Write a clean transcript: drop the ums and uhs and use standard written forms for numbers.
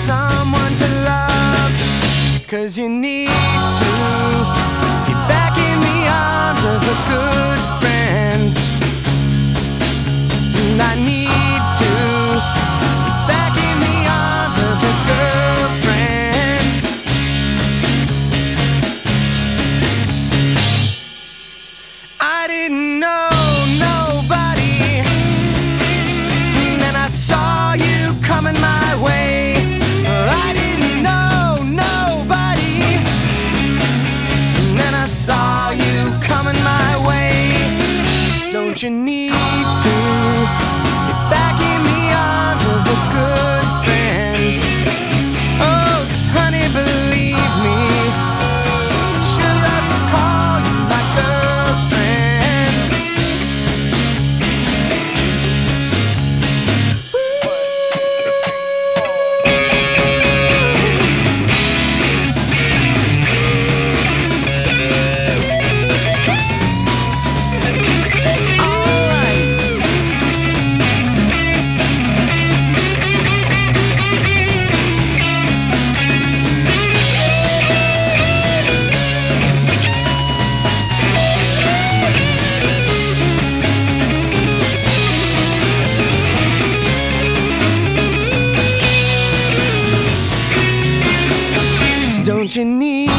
someone to love, 'cause you need to be back in the arms of a good friend. And I need to be back in the arms of a girlfriend. I didn't know nobody, and then I saw you coming my way. I didn't know nobody, and then I saw you coming my way. Don't you need to be back in the arms of a good friend? Oh, 'cause honey, believe me, I'd sure love to call you my girlfriend. Don't you need